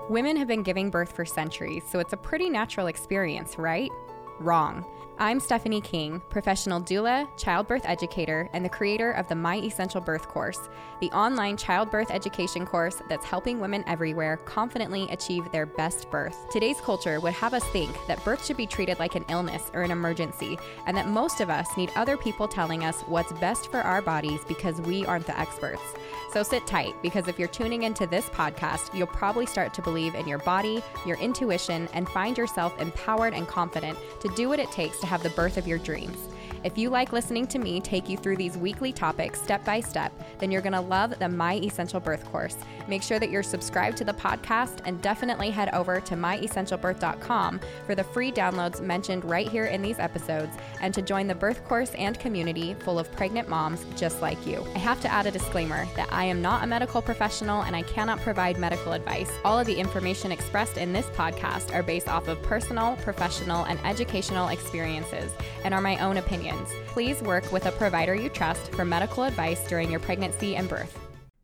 Women have been giving birth for centuries, so it's a pretty natural experience, right? Wrong. I'm Stephanie King, professional doula, childbirth educator, and the creator of the My Essential Birth course, the online childbirth education course that's helping women everywhere confidently achieve their best birth. Today's culture would have us think that birth should be treated like an illness or an emergency, and that most of us need other people telling us what's best for our bodies because we aren't the experts. So sit tight, because if you're tuning into this podcast, you'll probably start to believe in your body, your intuition, and find yourself empowered and confident to do what it takes to have the birth of your dreams. If you like listening to me take you through these weekly topics step by step, then you're going to love the My Essential Birth course. Make sure that you're subscribed to the podcast, and definitely head over to myessentialbirth.com for the free downloads mentioned right here in these episodes, and to join the birth course and community full of pregnant moms just like you. I have to add a disclaimer that I am not a medical professional and I cannot provide medical advice. All of the information expressed in this podcast are based off of personal, professional, and educational experiences and are my own opinions. Please work with a provider you trust for medical advice during your pregnancy and birth.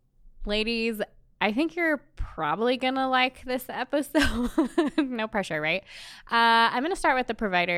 Ladies, I think you're probably going to like this episode. No pressure, right? I'm going to start with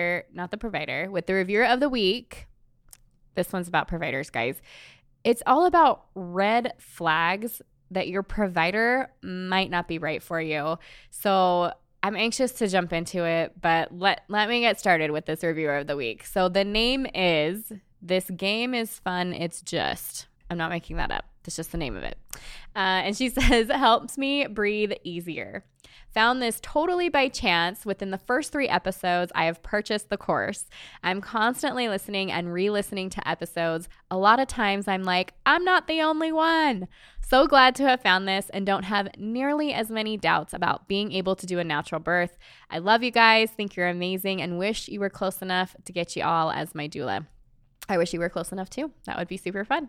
with the reviewer of the week. This one's about providers, guys. It's all about red flags that your provider might not be right for you. So I'm anxious to jump into it, but let me get started with this reviewer of the week. So the name is This Game is Fun, It's Just. I'm not making that up. That's just the name of it. And she says, helps me breathe easier. Found this totally by chance. Within the first 3 episodes, I have purchased the course. I'm constantly listening and re-listening to episodes. A lot of times I'm like, I'm not the only one. So glad to have found this and don't have nearly as many doubts about being able to do a natural birth. I love you guys, think you're amazing, and wish you were close enough to get you all as my doula. I wish you were close enough too. That would be super fun.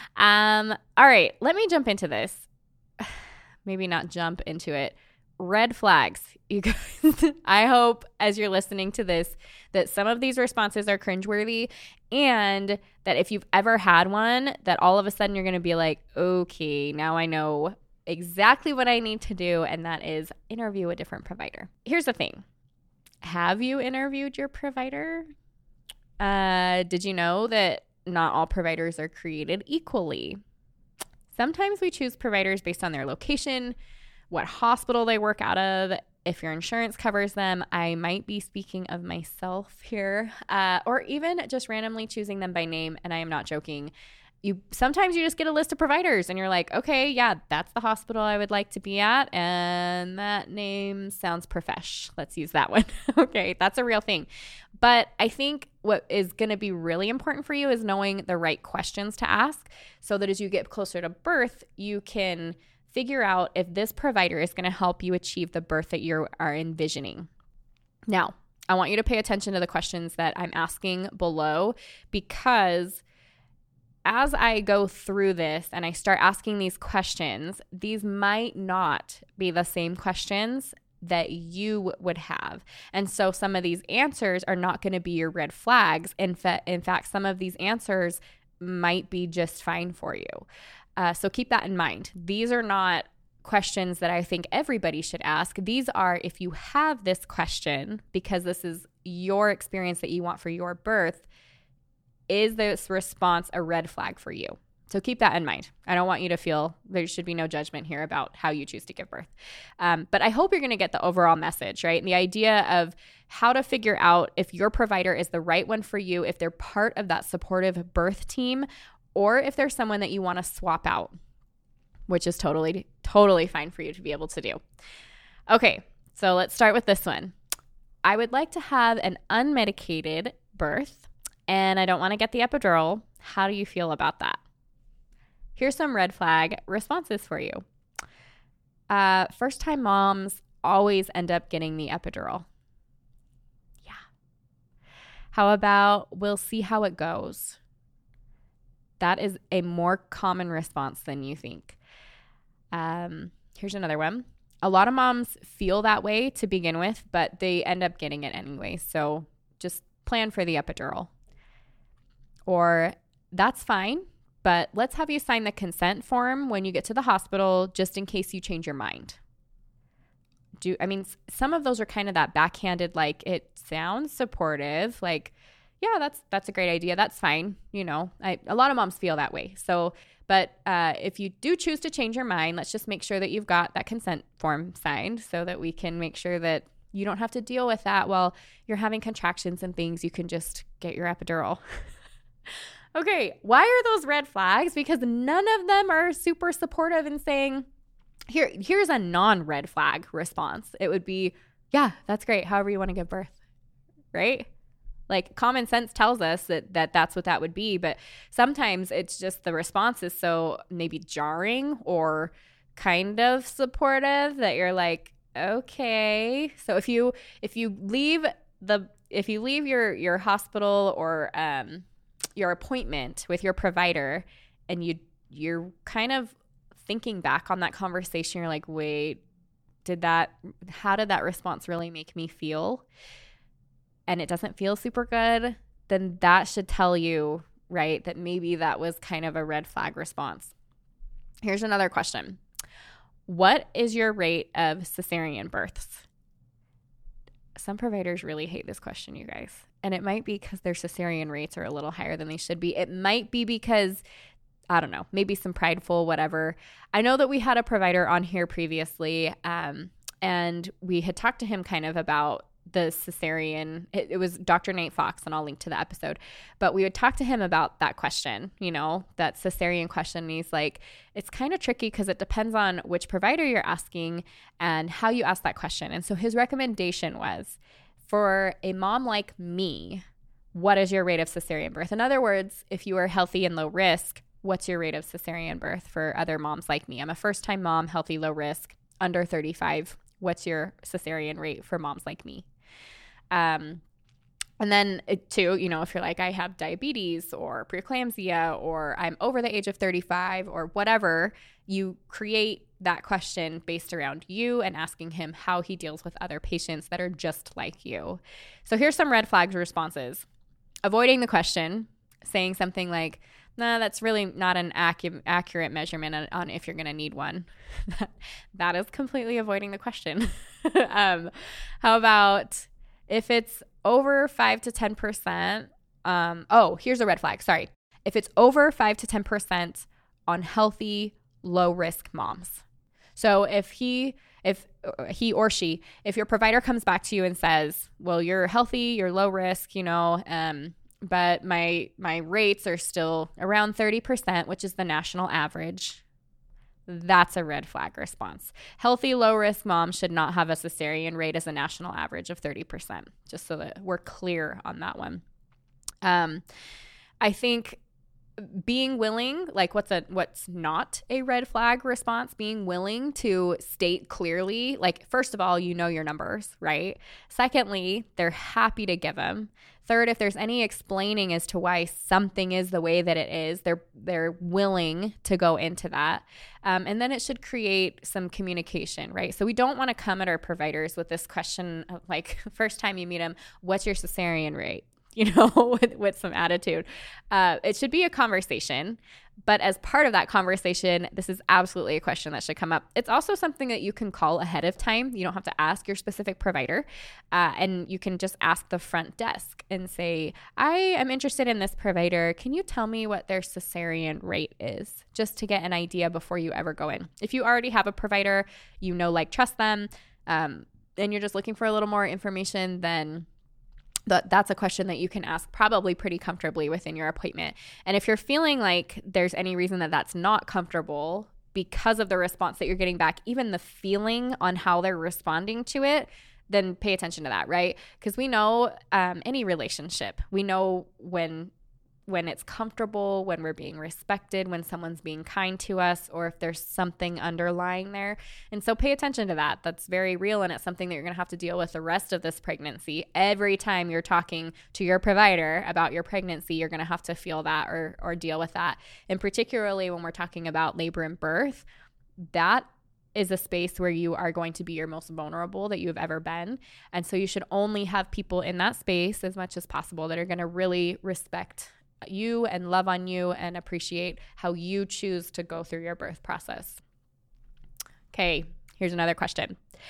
All right, let me jump into this. Maybe not jump into it. Red flags, you guys. I hope as you're listening to this that some of these responses are cringeworthy, and that if you've ever had one, that all of a sudden you're going to be like, okay, now I know exactly what I need to do, and that is interview a different provider. Here's the thing. Have you interviewed your provider? Did you know that not all providers are created equally? Sometimes we choose providers based on their location, what hospital they work out of, if your insurance covers them. I might be speaking of myself here, or even just randomly choosing them by name, and I am not joking. Sometimes you just get a list of providers and you're like, okay, yeah, that's the hospital I would like to be at, and that name sounds profesh. Let's use that one. Okay, that's a real thing. But I think what is going to be really important for you is knowing the right questions to ask, so that as you get closer to birth, you can figure out if this provider is going to help you achieve the birth that you are envisioning. Now, I want you to pay attention to the questions that I'm asking below, because as I go through this and I start asking these questions, these might not be the same questions that you would have. And so some of these answers are not going to be your red flags. In fact, some of these answers might be just fine for you. So keep that in mind. These are not questions that I think everybody should ask. These are, if you have this question, because this is your experience that you want for your birth, is this response a red flag for you? So keep that in mind. I don't want you to feel there should be no judgment here about how you choose to give birth. But I hope you're going to get the overall message, right? And the idea of how to figure out if your provider is the right one for you, if they're part of that supportive birth team, or if there's someone that you want to swap out, which is totally fine for you to be able to do. Okay, so let's start with this one. I would like to have an unmedicated birth, and I don't want to get the epidural. How do you feel about that? Here's some red flag responses for you. First-time moms always end up getting the epidural. Yeah. How about, we'll see how it goes? That is a more common response than you think. Here's another one. A lot of moms feel that way to begin with, but they end up getting it anyway. So just plan for the epidural. Or, that's fine, but let's have you sign the consent form when you get to the hospital, just in case you change your mind. some of those are kind of that backhanded, like it sounds supportive, like, yeah, that's a great idea. That's fine. You know, a lot of moms feel that way. So, but if you do choose to change your mind, let's just make sure that you've got that consent form signed so that we can make sure that you don't have to deal with that while you're having contractions and things. You can just get your epidural. Okay, why are those red flags? Because none of them are super supportive in saying, here's a non-red flag response. It would be, yeah, that's great. However you want to give birth, right? Like common sense tells us that that's what that would be. But sometimes it's just the response is so maybe jarring or kind of supportive that you're like, okay. So if you leave your hospital or your appointment with your provider and you're kind of thinking back on that conversation, you're like, wait, how did that response really make me feel? And it doesn't feel super good, then that should tell you, right, that maybe that was kind of a red flag response. Here's another question. What is your rate of cesarean births? Some providers really hate this question, you guys. And it might be because their cesarean rates are a little higher than they should be. It might be because, I don't know, maybe some prideful, whatever. I know that we had a provider on here previously, and we had talked to him kind of about the cesarean. It was Dr. Nate Fox, and I'll link to the episode. But we would talk to him about that question, you know, that cesarean question. And he's like, it's kind of tricky because it depends on which provider you're asking and how you ask that question. And so his recommendation was, for a mom like me, what is your rate of cesarean birth? In other words, if you are healthy and low risk, what's your rate of cesarean birth for other moms like me? I'm a first-time mom, healthy, low risk, under 35. What's your cesarean rate for moms like me? And then too, you know, if you're like, I have diabetes or preeclampsia or I'm over the age of 35 or whatever, you create that question based around you and asking him how he deals with other patients that are just like you. So here's some red flags responses. Avoiding the question, saying something like, nah, that's really not an accurate measurement on if you're going to need one. That is completely avoiding the question. How about if it's over 5 to 10%? Here's a red flag. Sorry. If it's over 5 to 10% on healthy, low risk moms. So if your provider comes back to you and says, well, you're healthy, you're low risk, you know, but my rates are still around 30%, which is the national average, that's a red flag response. Healthy, low-risk moms should not have a cesarean rate as a national average of 30%, just so that we're clear on that one. I think being willing, like what's not a red flag response, being willing to state clearly, like, first of all, you know your numbers, right? Secondly, they're happy to give them. Third, if there's any explaining as to why something is the way that it is, they're willing to go into that. And then it should create some communication, right? So we don't want to come at our providers with this question of, like, first time you meet them, what's your cesarean rate? You know, with some attitude. It should be a conversation. But as part of that conversation, this is absolutely a question that should come up. It's also something that you can call ahead of time. You don't have to ask your specific provider. And you can just ask the front desk and say, I am interested in this provider. Can you tell me what their cesarean rate is? Just to get an idea before you ever go in. If you already have a provider, you know, like, trust them, and you're just looking for a little more information, then that's a question that you can ask probably pretty comfortably within your appointment. And if you're feeling like there's any reason that that's not comfortable because of the response that you're getting back, even the feeling on how they're responding to it, then pay attention to that, right? Because we know any relationship, we know when it's comfortable, when we're being respected, when someone's being kind to us, or if there's something underlying there. And so pay attention to that. That's very real, and it's something that you're going to have to deal with the rest of this pregnancy. Every time you're talking to your provider about your pregnancy, you're going to have to feel that or deal with that. And particularly when we're talking about labor and birth, that is a space where you are going to be your most vulnerable that you've ever been. And so you should only have people in that space as much as possible that are going to really respect you and love on you and appreciate how you choose to go through your birth process. Okay, here's another question.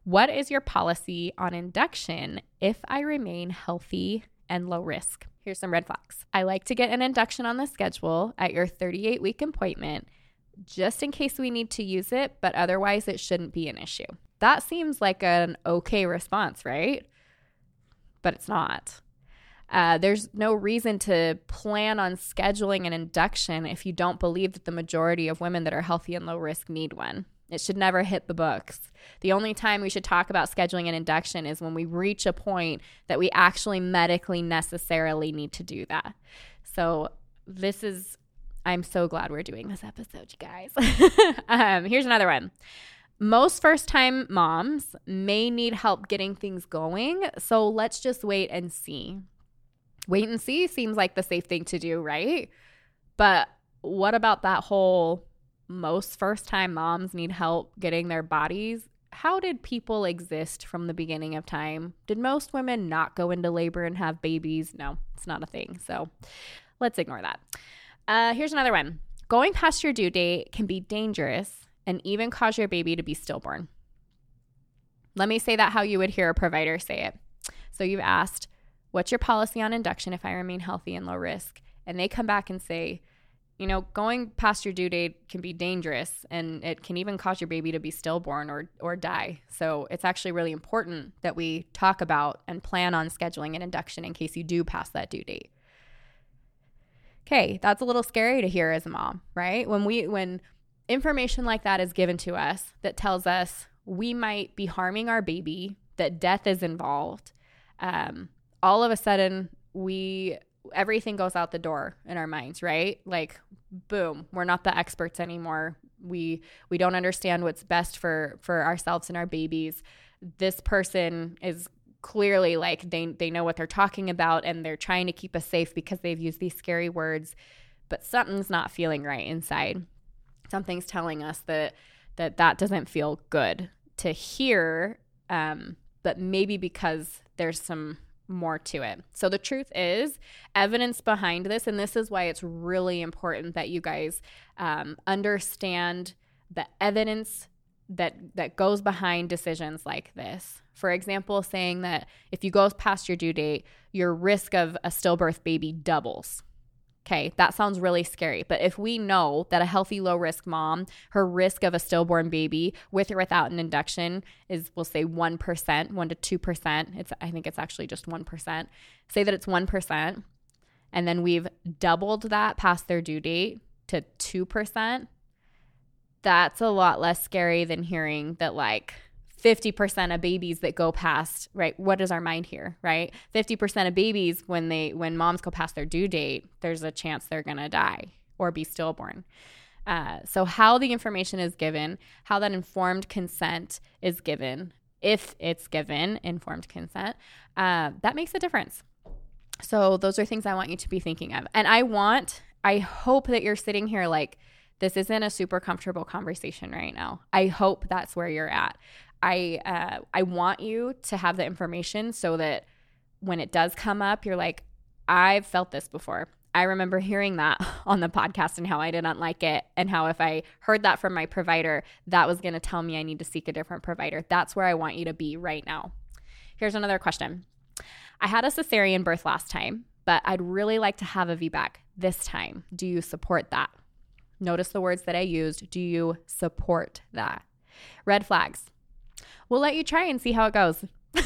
What is your policy on induction if I remain healthy and low risk? Here's some red flags. I like to get an induction on the schedule at your 38-week appointment just in case we need to use it, but otherwise it shouldn't be an issue. That seems like an okay response, right? But it's not. There's no reason to plan on scheduling an induction if you don't believe that the majority of women that are healthy and low risk need one. It should never hit the books. The only time we should talk about scheduling an induction is when we reach a point that we actually medically necessarily need to do that. So I'm so glad we're doing this episode, you guys. Here's another one. Most first-time moms may need help getting things going, so let's just wait and see. Wait and see seems like the safe thing to do, right? But what about that whole most first-time moms need help getting their bodies? How did people exist from the beginning of time? Did most women not go into labor and have babies? No, it's not a thing. So let's ignore that. Here's another one. Going past your due date can be dangerous and even cause your baby to be stillborn. Let me say that how you would hear a provider say it. So you've asked, what's your policy on induction if I remain healthy and low risk? And they come back and say, going past your due date can be dangerous and it can even cause your baby to be stillborn or die. So it's actually really important that we talk about and plan on scheduling an induction in case you do pass that due date. Okay, that's a little scary to hear as a mom, right? When information like that is given to us that tells us we might be harming our baby, that death is involved, all of a sudden everything goes out the door in our minds, right? Like, boom, we're not the experts anymore. We don't understand what's best for ourselves and our babies. This person is clearly like they know what they're talking about and they're trying to keep us safe because they've used these scary words, but something's not feeling right inside. Something's telling us that doesn't feel good to hear, but maybe because there's some more to it. So the truth is, evidence behind this, and this is why it's really important that you guys understand the evidence that goes behind decisions like this. For example, saying that if you go past your due date, your risk of a stillbirth baby doubles. Okay, that sounds really scary. But if we know that a healthy low-risk mom, her risk of a stillborn baby with or without an induction is, we'll say 1%, 1 to 2%. I think it's actually just 1%. Say that it's 1%, and then we've doubled that past their due date to 2%. That's a lot less scary than hearing that like 50% of babies that go past, right? What is our mind here, right? 50% of babies when moms go past their due date, there's a chance they're going to die or be stillborn. So how the information is given, how that informed consent is given, if it's given informed consent, that makes a difference. So those are things I want you to be thinking of. And I hope that you're sitting here like, this isn't a super comfortable conversation right now. I hope that's where you're at. I want you to have the information so that when it does come up, you're like, I've felt this before. I remember hearing that on the podcast and how I didn't like it and how if I heard that from my provider, that was going to tell me I need to seek a different provider. That's where I want you to be right now. Here's another question. I had a cesarean birth last time, but I'd really like to have a VBAC this time. Do you support that? Notice the words that I used. Do you support that? Red flags. We'll let you try and see how it goes.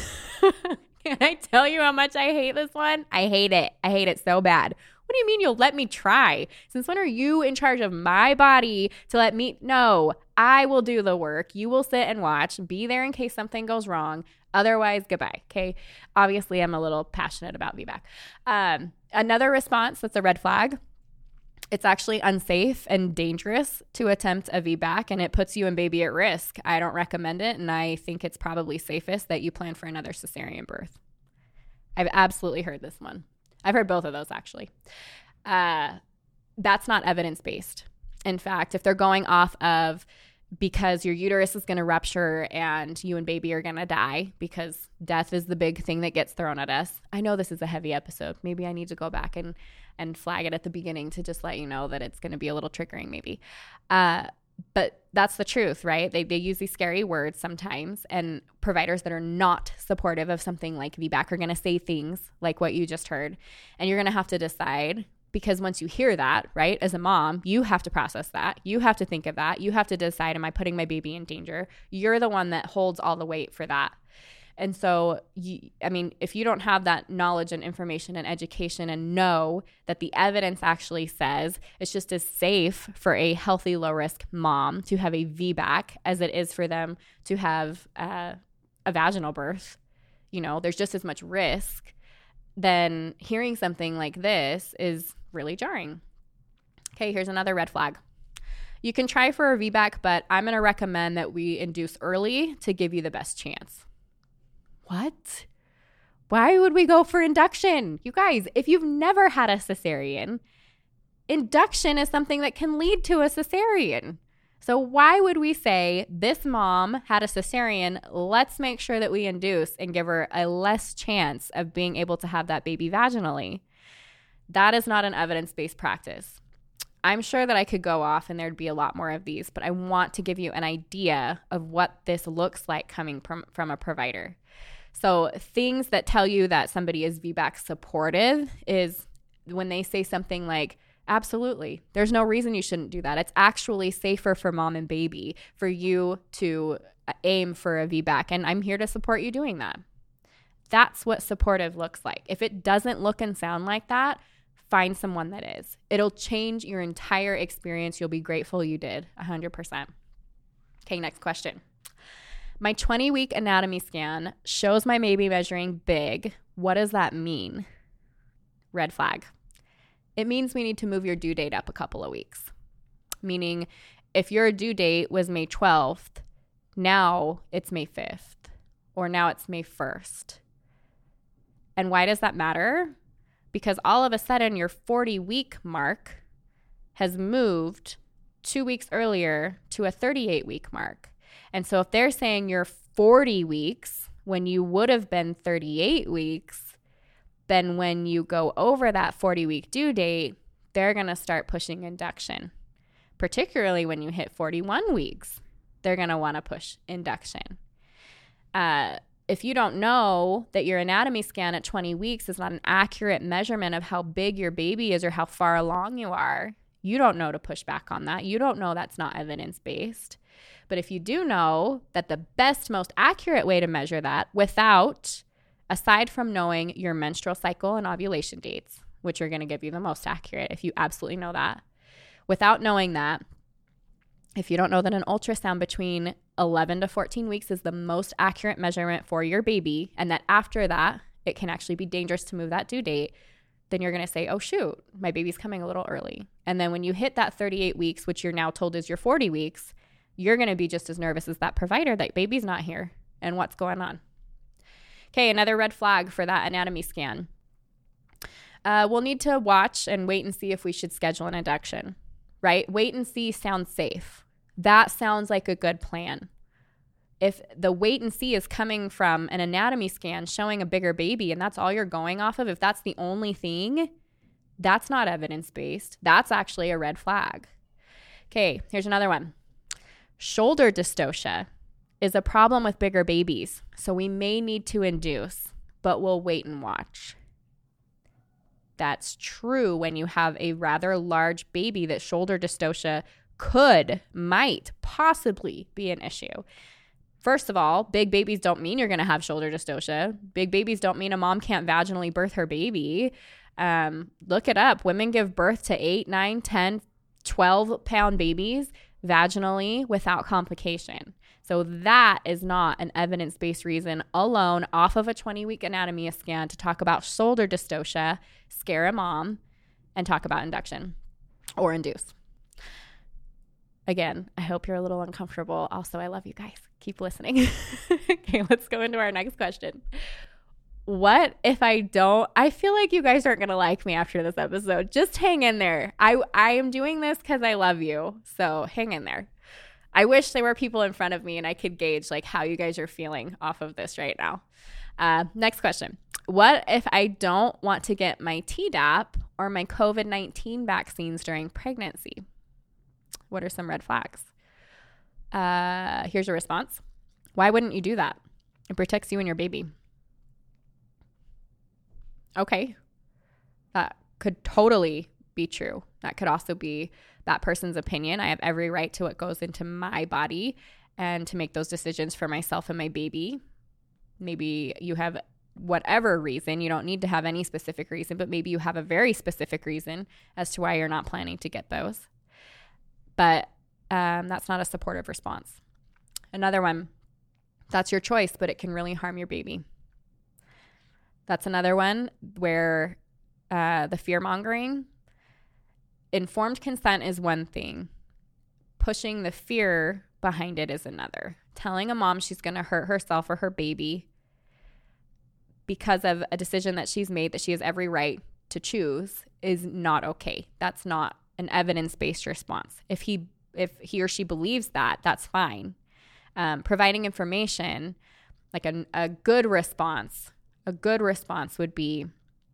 Can I tell you how much I hate this one? I hate it. I hate it so bad. What do you mean you'll let me try? Since when are you in charge of my body to let me? No, I will do the work. You will sit and watch, be there in case something goes wrong. Otherwise, goodbye. Okay. Obviously, I'm a little passionate about VBAC. Another response that's a red flag. It's actually unsafe and dangerous to attempt a VBAC, and it puts you and baby at risk. I don't recommend it, and I think it's probably safest that you plan for another cesarean birth. I've absolutely heard this one. I've heard both of those, actually. That's not evidence-based. In fact, if they're going off of because your uterus is going to rupture and you and baby are going to die because death is the big thing that gets thrown at us. I know this is a heavy episode. Maybe I need to go back and flag it at the beginning to just let you know that it's going to be a little triggering maybe. But that's the truth, right? They use these scary words sometimes, and providers that are not supportive of something like VBAC are going to say things like what you just heard. And you're going to have to decide, because once you hear that, right, as a mom, you have to process that. You have to think of that. You have to decide, am I putting my baby in danger? You're the one that holds all the weight for that. And so, if you don't have that knowledge and information and education and know that the evidence actually says it's just as safe for a healthy, low-risk mom to have a VBAC as it is for them to have a vaginal birth, there's just as much risk, then hearing something like this is really jarring. Okay, here's another red flag. You can try for a VBAC, but I'm going to recommend that we induce early to give you the best chance. What? Why would we go for induction? You guys, if you've never had a cesarean, induction is something that can lead to a cesarean. So why would we say this mom had a cesarean, let's make sure that we induce and give her a less chance of being able to have that baby vaginally? That is not an evidence-based practice. I'm sure that I could go off and there'd be a lot more of these, but I want to give you an idea of what this looks like coming from a provider. So things that tell you that somebody is VBAC supportive is when they say something like, absolutely, there's no reason you shouldn't do that. It's actually safer for mom and baby for you to aim for a VBAC, and I'm here to support you doing that. That's what supportive looks like. If it doesn't look and sound like that, find someone that is. It'll change your entire experience. You'll be grateful you did, 100%. Okay, next question. My 20-week anatomy scan shows my baby measuring big. What does that mean? Red flag. It means we need to move your due date up a couple of weeks. Meaning, if your due date was May 12th, now it's May 5th, or now it's May 1st. And why does that matter? Because all of a sudden, your 40-week mark has moved 2 weeks earlier to a 38-week mark. And so if they're saying you're 40 weeks when you would have been 38 weeks, then when you go over that 40-week due date, they're going to start pushing induction. Particularly when you hit 41 weeks, they're going to want to push induction. If you don't know that your anatomy scan at 20 weeks is not an accurate measurement of how big your baby is or how far along you are, you don't know to push back on that. You don't know that's not evidence-based. But if you do know that the best, most accurate way to measure that aside from knowing your menstrual cycle and ovulation dates, which are going to give you the most accurate if you absolutely know that, without knowing that, if you don't know that an ultrasound between 11 to 14 weeks is the most accurate measurement for your baby, and that after that, it can actually be dangerous to move that due date, then you're going to say, oh, shoot, my baby's coming a little early. And then when you hit that 38 weeks, which you're now told is your 40 weeks, you're going to be just as nervous as that provider that baby's not here and what's going on. Okay, another red flag for that anatomy scan. We'll need to watch and wait and see if we should schedule an induction, right? Wait and see sounds safe. That sounds like a good plan. If the wait and see is coming from an anatomy scan showing a bigger baby and that's all you're going off of, if that's the only thing, that's not evidence-based. That's actually a red flag. Okay, here's another one. Shoulder dystocia is a problem with bigger babies, so we may need to induce, but we'll wait and watch. That's true when you have a rather large baby, that shoulder dystocia might possibly be an issue. First of all, big babies don't mean you're going to have shoulder dystocia. Big babies don't mean a mom can't vaginally birth her baby. Look it up. Women give birth to 8, 9, 10, 12-pound babies vaginally without complication. So that is not an evidence-based reason alone off of a 20-week anatomy scan to talk about shoulder dystocia, scare a mom, and talk about induction or induce. Again, I hope you're a little uncomfortable. Also, I love you guys. Keep listening. Okay, let's go into our next question. What if I feel like you guys aren't going to like me after this episode. Just hang in there. I am doing this because I love you. So hang in there. I wish there were people in front of me and I could gauge like how you guys are feeling off of this right now. Next question. What if I don't want to get my Tdap or my COVID-19 vaccines during pregnancy? What are some red flags? Here's a response. Why wouldn't you do that? It protects you and your baby. Okay. That could totally be true. That could also be that person's opinion. I have every right to what goes into my body and to make those decisions for myself and my baby. Maybe you have whatever reason. You don't need to have any specific reason, but maybe you have a very specific reason as to why you're not planning to get those. But that's not a supportive response. Another one, that's your choice, but it can really harm your baby. That's another one where the fear-mongering. Informed consent is one thing. Pushing the fear behind it is another. Telling a mom she's going to hurt herself or her baby because of a decision that she's made that she has every right to choose is not okay. That's not an evidence-based response. If he or she believes that, that's fine. Providing information, like a good response would be,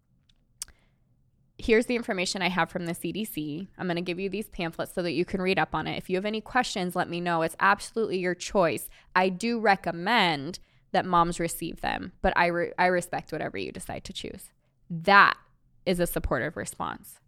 here's the information I have from the CDC. I'm going to give you these pamphlets so that you can read up on it. If you have any questions, let me know. It's absolutely your choice. I do recommend that moms receive them, but I respect whatever you decide to choose. That is a supportive response.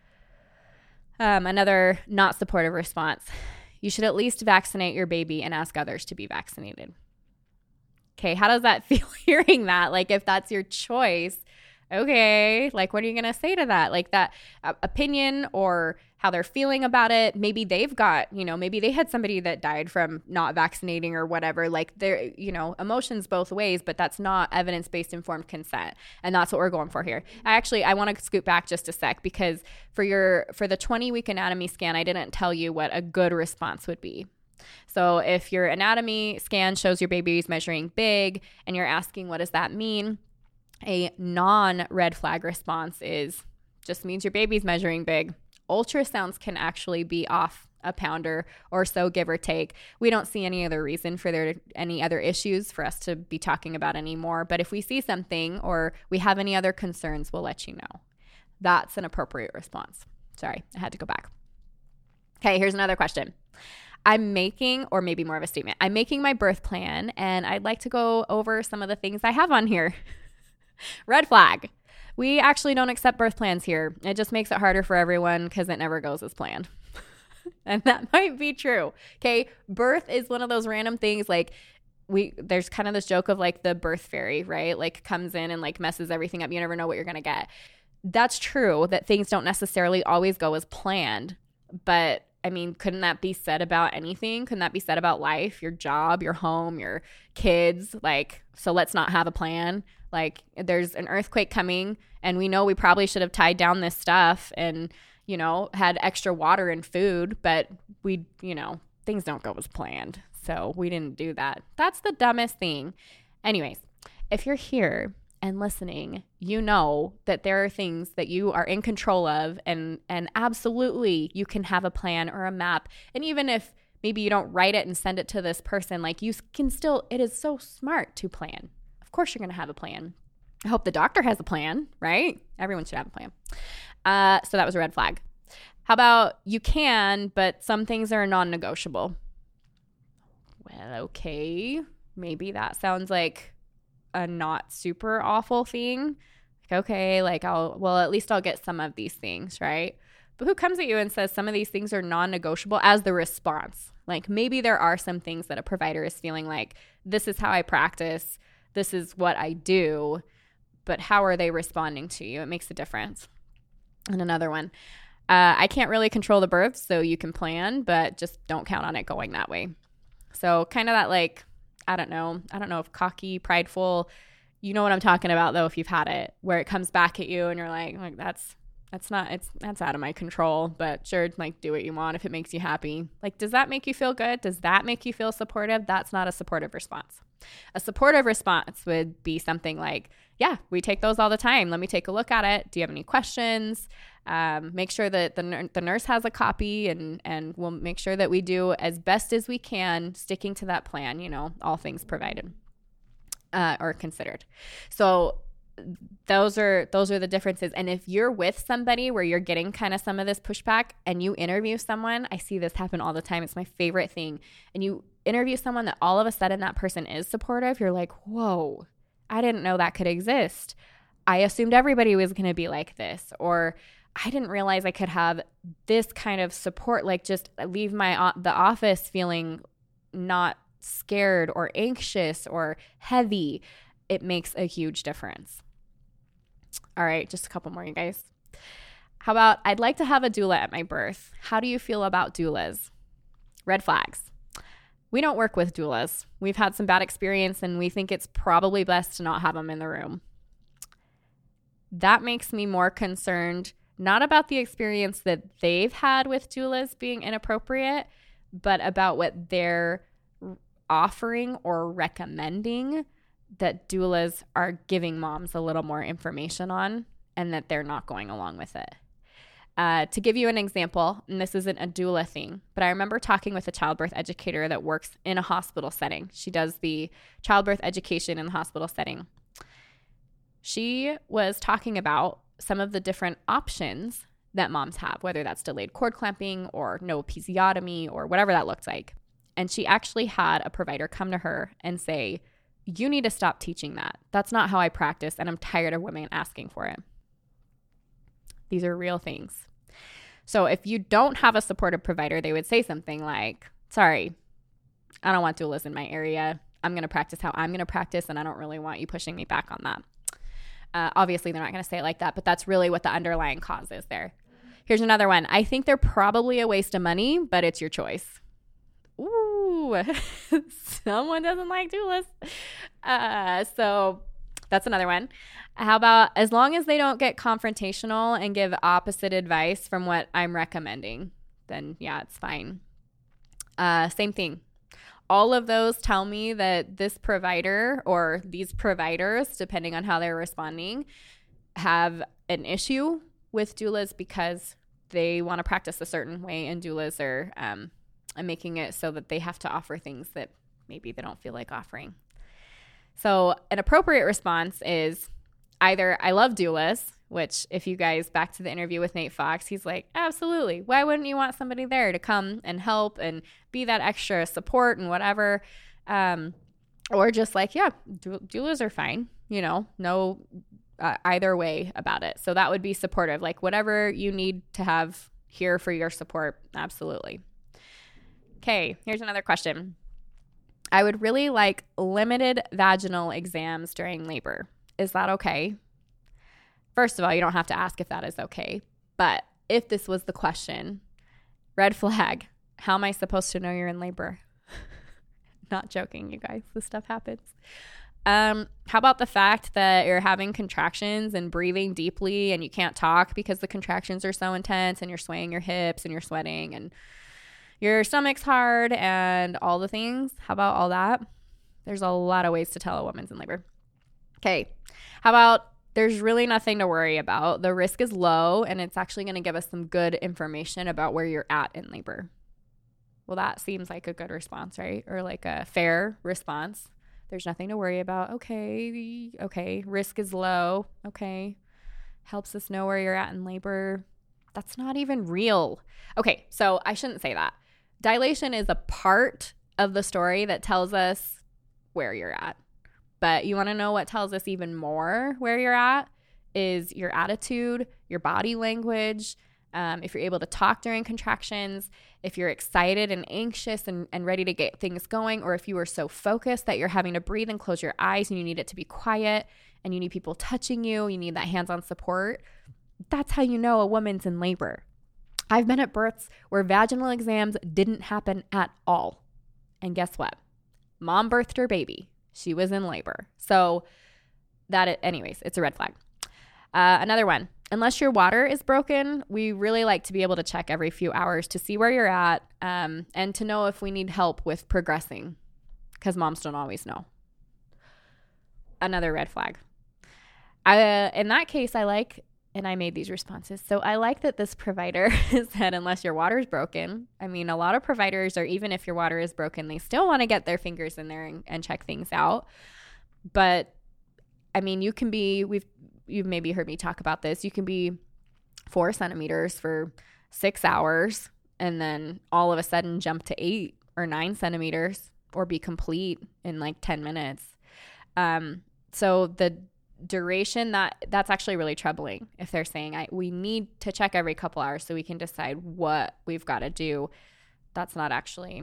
Another not supportive response. You should at least vaccinate your baby and ask others to be vaccinated. Okay, how does that feel hearing that? Like, if that's your choice, okay, like, what are you going to say to that? Like, that opinion or how they're feeling about it. Maybe they've got, maybe they had somebody that died from not vaccinating or whatever. Like, they're, emotions both ways, but that's not evidence-based informed consent. And that's what we're going for here. I want to scoot back just a sec, because for the 20-week anatomy scan, I didn't tell you what a good response would be. So if your anatomy scan shows your baby's measuring big and you're asking, what does that mean? A non-red flag response just means your baby's measuring big. Ultrasounds can actually be off a pounder or so, give or take. We don't see any other reason for there any other issues for us to be talking about anymore. But if we see something or we have any other concerns, we'll let you know. That's an appropriate response. Sorry, I had to go back. Okay, here's another question. I'm making my birth plan, and I'd like to go over some of the things I have on here. Red flag. We actually don't accept birth plans here. It just makes it harder for everyone because it never goes as planned. And that might be true. Okay. Birth is one of those random things. Like, there's kind of this joke of like the birth fairy, right? Like, comes in and like messes everything up. You never know what you're going to get. That's true that things don't necessarily always go as planned. But I mean, couldn't that be said about anything? Couldn't that be said about life, your job, your home, your kids? Like, so let's not have a plan. Like, there's an earthquake coming and we know we probably should have tied down this stuff and, had extra water and food, but things don't go as planned. So we didn't do that. That's the dumbest thing. Anyways, if you're here and listening, you know that there are things that you are in control of, and absolutely you can have a plan or a map. And even if maybe you don't write it and send it to this person, like, you can still, it is so smart to plan. Of course you're going to have a plan. I hope the doctor has a plan, right? Everyone should have a plan. So that was a red flag. How about you can, but some things are non-negotiable? Well, okay. Maybe that sounds like a not super awful thing. Like, okay, like at least I'll get some of these things, right? But who comes at you and says some of these things are non-negotiable as the response? Like, maybe there are some things that a provider is feeling like, this is how I practice, this is what I do, but how are they responding to you? It makes a difference. And another one, I can't really control the birth, so you can plan, but just don't count on it going that way. So kind of that, like, I don't know if cocky, prideful, you know what I'm talking about though, if you've had it, where it comes back at you and you're like that's out of my control, but sure, like, do what you want if it makes you happy. Like, does that make you feel good? Does that make you feel supportive? That's not a supportive response. A supportive response would be something like, yeah, we take those all the time. Let me take a look at it. Do you have any questions? Make sure that the nurse has a copy, and we'll make sure that we do as best as we can, sticking to that plan, all things provided or considered. So those are the differences. And if you're with somebody where you're getting kind of some of this pushback and you interview someone, I see this happen all the time. It's my favorite thing. And you interview someone that all of a sudden that person is supportive. You're like, whoa, I didn't know that could exist. I assumed everybody was going to be like this, or I didn't realize I could have this kind of support, like just leave the office feeling not scared or anxious or heavy. It makes a huge difference. All right, just a couple more, you guys. How about, I'd like to have a doula at my birth. How do you feel about doulas? Red flags. We don't work with doulas. We've had some bad experience and we think it's probably best to not have them in the room. That makes me more concerned, not about the experience that they've had with doulas being inappropriate, but about what they're offering or recommending that doulas are giving moms a little more information on, and that they're not going along with it. To give you an example, and this isn't a doula thing, but I remember talking with a childbirth educator that works in a hospital setting. She does the childbirth education in the hospital setting. She was talking about some of the different options that moms have, whether that's delayed cord clamping or no episiotomy or whatever that looks like. And she actually had a provider come to her and say, you need to stop teaching that. That's not how I practice, and I'm tired of women asking for it. These are real things. So if you don't have a supportive provider, they would say something like, sorry, I don't want doulas in my area. I'm going to practice how I'm going to practice, and I don't really want you pushing me back on that. Obviously, they're not going to say it like that, but that's really what the underlying cause is there. Here's another one. I think they're probably a waste of money, but it's your choice. Ooh, someone doesn't like doulas. So that's another one. How about, as long as they don't get confrontational and give opposite advice from what I'm recommending, then yeah, it's fine. Same thing. All of those tell me that this provider or these providers, depending on how they're responding, have an issue with doulas because they want to practice a certain way, and doulas are making it so that they have to offer things that maybe they don't feel like offering. So an appropriate response is either I love doulas, which if you guys back to the interview with Nate Fox, he's like, absolutely. Why wouldn't you want somebody there to come and help and be that extra support and whatever? Or just like, yeah, doulas are fine, no either way about it. So that would be supportive, like whatever you need to have here for your support. Absolutely. Okay, here's another question. I would really like limited vaginal exams during labor. Is that okay? First of all, you don't have to ask if that is okay. But if this was the question, red flag, how am I supposed to know you're in labor? Not joking, you guys. This stuff happens. How about the fact that you're having contractions and breathing deeply and you can't talk because the contractions are so intense and you're swaying your hips and you're sweating and your stomach's hard and all the things? How about all that? There's a lot of ways to tell a woman's in labor. Okay. How about there's really nothing to worry about. The risk is low, and it's actually going to give us some good information about where you're at in labor. Well, that seems like a good response, right? Or like a fair response. There's nothing to worry about. Okay. Risk is low. Okay. Helps us know where you're at in labor. That's not even real. Okay, so I shouldn't say that. Dilation is a part of the story that tells us where you're at. But you want to know what tells us even more where you're at is your attitude, your body language, if you're able to talk during contractions, if you're excited and anxious and ready to get things going, or if you are so focused that you're having to breathe and close your eyes and you need it to be quiet and you need people touching you, you need that hands-on support. That's how you know a woman's in labor. I've been at births where vaginal exams didn't happen at all. And guess what? Mom birthed her baby. She was in labor. So anyways, it's a red flag. Another one. Unless your water is broken, we really like to be able to check every few hours to see where you're at and to know if we need help with progressing, because moms don't always know. Another red flag. In that case, and I made these responses. So I like that this provider said, unless your water is broken. I mean, a lot of providers, or even if your water is broken, they still want to get their fingers in there and check things out. But I mean, you've maybe heard me talk about this. You can be 4 centimeters for 6 hours and then all of a sudden jump to 8 or 9 centimeters or be complete in like 10 minutes. So the duration, that's actually really troubling if they're saying we need to check every couple hours so we can decide what we've got to do. That's not accurate.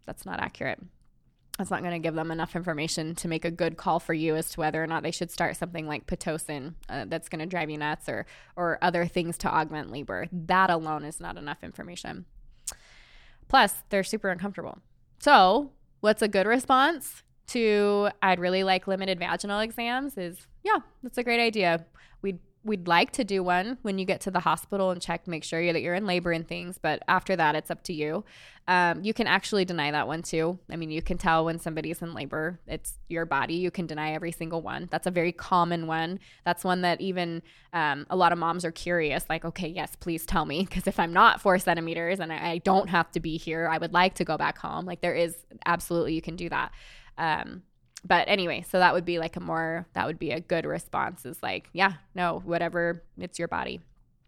That's not going to give them enough information to make a good call for you as to whether or not they should start something like Pitocin that's going to drive you nuts or other things to augment labor. That alone is not enough information. Plus, they're super uncomfortable. So what's a good response to I'd really like limited vaginal exams is, yeah, that's a great idea. We'd like to do one when you get to the hospital and check, make sure that you're in labor and things. But after that, it's up to you. You can actually deny that one too. I mean, you can tell when somebody's in labor. It's your body. You can deny every single one. That's a very common one. That's one that even a lot of moms are curious, like, okay, yes, please tell me. Because if I'm not 4 centimeters and I don't have to be here, I would like to go back home. Like there is absolutely, you can do that. But anyway, so that would be like that would be a good response is like, yeah, no, whatever, it's your body.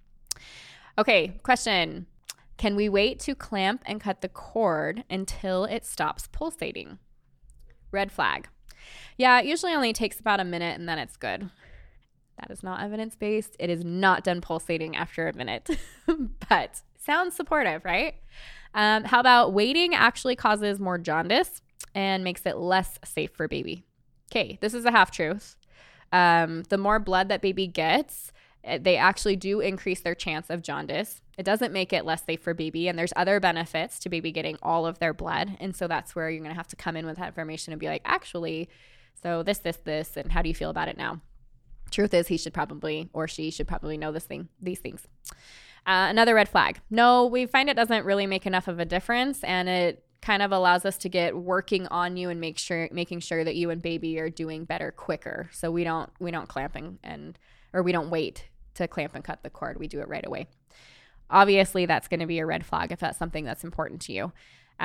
Okay, question. Can we wait to clamp and cut the cord until it stops pulsating? Red flag. Yeah, it usually only takes about a minute and then it's good. That is not evidence-based. It is not done pulsating after a minute, but sounds supportive, right? How about waiting actually causes more jaundice and makes it less safe for baby? Okay, this is a half truth. The more blood that baby gets, they actually do increase their chance of jaundice. It doesn't make it less safe for baby, and there's other benefits to baby getting all of their blood. And so that's where you're going to have to come in with that information and be like, actually, so this, and how do you feel about it now? Truth is, he should probably, or she should probably know these things. Another red flag. No, we find it doesn't really make enough of a difference, and it kind of allows us to get working on you and making sure that you and baby are doing better quicker. So we don't clamp or we don't wait to clamp and cut the cord. We do it right away. Obviously, that's going to be a red flag if that's something that's important to you.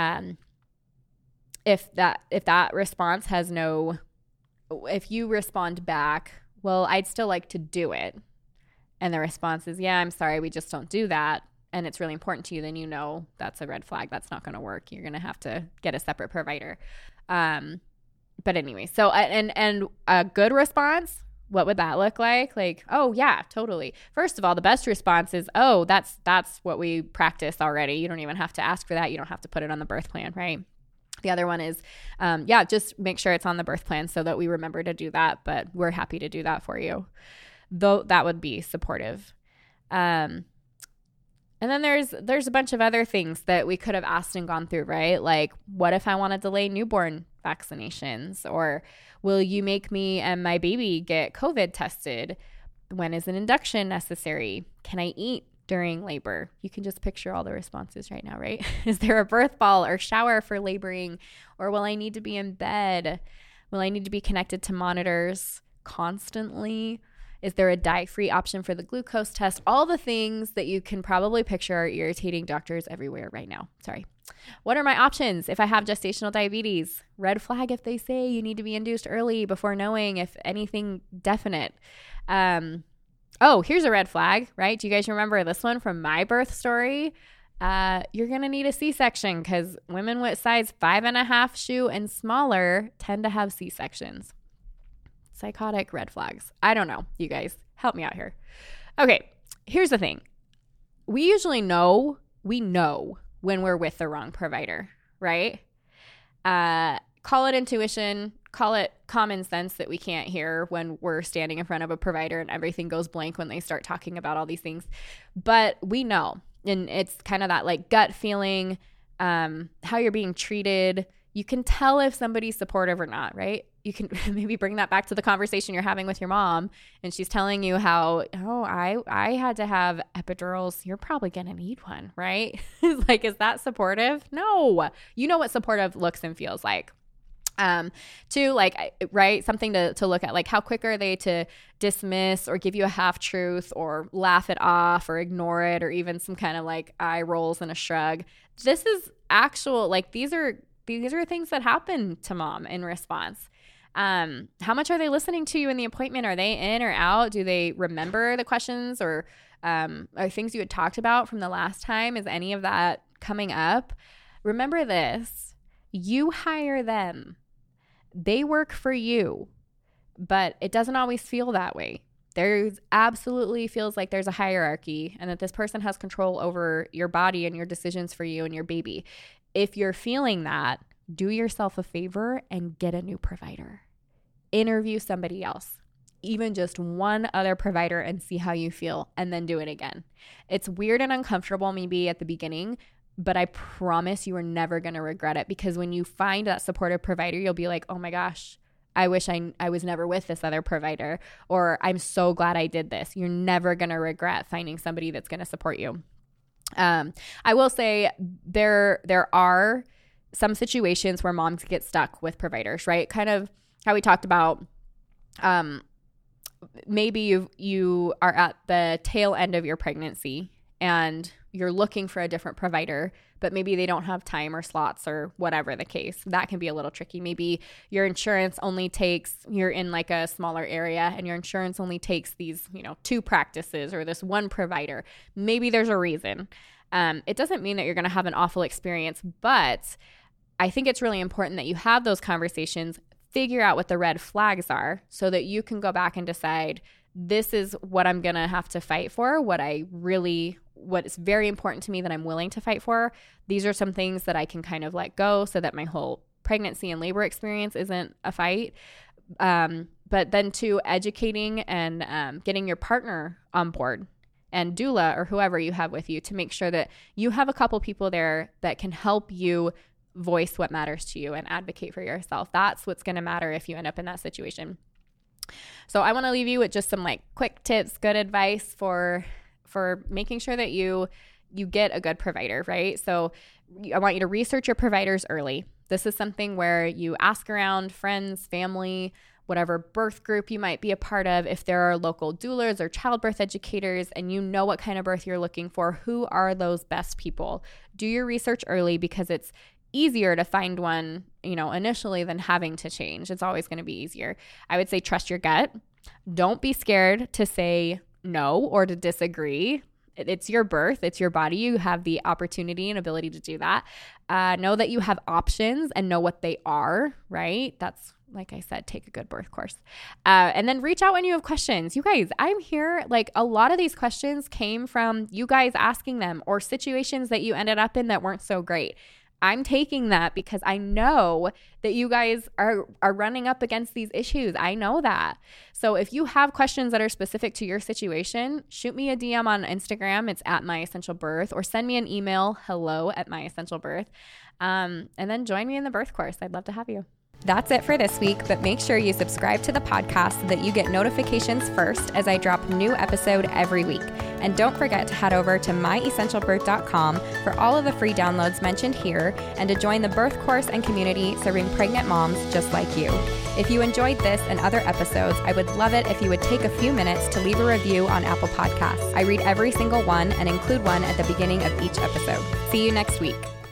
If that response has if you respond back, well, I'd still like to do it, and the response is, yeah, I'm sorry, we just don't do that, and it's really important to you, then you know that's a red flag. That's not going to work. You're going to have to get a separate provider. But anyway, so and a good response, what would that look like? Like, oh yeah, totally. First of all, the best response is, oh, that's what we practice already. You don't even have to ask for that. You don't have to put it on the birth plan, right? The other one is, just make sure it's on the birth plan so that we remember to do that. But we're happy to do that for you. Though that would be supportive. And then there's a bunch of other things that we could have asked and gone through, right? Like, what if I want to delay newborn vaccinations? Or will you make me and my baby get COVID tested? When is an induction necessary? Can I eat during labor? You can just picture all the responses right now, right? Is there a birth ball or shower for laboring? Or will I need to be in bed? Will I need to be connected to monitors constantly? Is there a dye-free option for the glucose test? All the things that you can probably picture are irritating doctors everywhere right now. Sorry. What are my options if I have gestational diabetes? Red flag if they say you need to be induced early before knowing if anything definite. Here's a red flag, right? Do you guys remember this one from my birth story? You're going to need a C-section because women with size 5.5 shoe and smaller tend to have C-sections. Psychotic red flags. I don't know. You guys, help me out here. Okay, here's the thing. We usually know when we're with the wrong provider, right? Call it intuition, call it common sense that we can't hear when we're standing in front of a provider and everything goes blank when they start talking about all these things. But we know, and it's kind of that like gut feeling, how you're being treated. You can tell if somebody's supportive or not, right? You can maybe bring that back to the conversation you're having with your mom, and she's telling you how, I had to have epidurals. You're probably going to need one, right? Like, is that supportive? No. You know what supportive looks and feels like. Two, like, right, something to look at, like how quick are they to dismiss or give you a half truth or laugh it off or ignore it, or even some kind of like eye rolls and a shrug. This is actual, like, these are things that happen to mom in response. How much are they listening to you in the appointment? Are they in or out? Do they remember the questions or things you had talked about from the last time? Is any of that coming up? Remember this, you hire them. They work for you, but it doesn't always feel that way. There's absolutely feels like there's a hierarchy and that this person has control over your body and your decisions for you and your baby. If you're feeling that, do yourself a favor and get a new provider. Interview somebody else, even just one other provider, and see how you feel, and then do it again. It's weird and uncomfortable maybe at the beginning, but I promise you are never going to regret it, because when you find that supportive provider, you'll be like, oh my gosh, I wish I was never with this other provider, or I'm so glad I did this. You're never going to regret finding somebody that's going to support you. I will say there are some situations where moms get stuck with providers, right? Kind of how we talked about, maybe you are at the tail end of your pregnancy and you're looking for a different provider, but maybe they don't have time or slots or whatever the case. That can be a little tricky. Maybe your insurance only takes, you're in like a smaller area and your insurance only takes these, 2 practices or this one provider. Maybe there's a reason. It doesn't mean that you're going to have an awful experience, but I think it's really important that you have those conversations, figure out what the red flags are so that you can go back and decide, this is what I'm going to have to fight for, what is very important to me that I'm willing to fight for. These are some things that I can kind of let go so that my whole pregnancy and labor experience isn't a fight. But then to educating and getting your partner on board and doula or whoever you have with you to make sure that you have a couple people there that can help you voice what matters to you and advocate for yourself. That's what's going to matter if you end up in that situation. So I want to leave you with just some quick tips, good advice for making sure that you get a good provider, right? So I want you to research your providers early. This is something where you ask around friends, family, whatever birth group you might be a part of. If there are local doulas or childbirth educators and you know what kind of birth you're looking for, who are those best people? Do your research early, because it's easier to find one, initially than having to change. It's always going to be easier. I would say trust your gut. Don't be scared to say no or to disagree. It's your birth. It's your body. You have the opportunity and ability to do that. Know that you have options and know what they are, right? That's, like I said, take a good birth course. And then reach out when you have questions. You guys, I'm here. A lot of these questions came from you guys asking them or situations that you ended up in that weren't so great. I'm taking that because I know that you guys are running up against these issues. I know that. So if you have questions that are specific to your situation, shoot me a DM on Instagram. It's @myessentialbirth, or send me an email, hello@myessentialbirth. And then join me in the birth course. I'd love to have you. That's it for this week, but make sure you subscribe to the podcast so that you get notifications first as I drop a new episode every week. And don't forget to head over to myessentialbirth.com for all of the free downloads mentioned here and to join the birth course and community serving pregnant moms just like you. If you enjoyed this and other episodes, I would love it if you would take a few minutes to leave a review on Apple Podcasts. I read every single one and include one at the beginning of each episode. See you next week.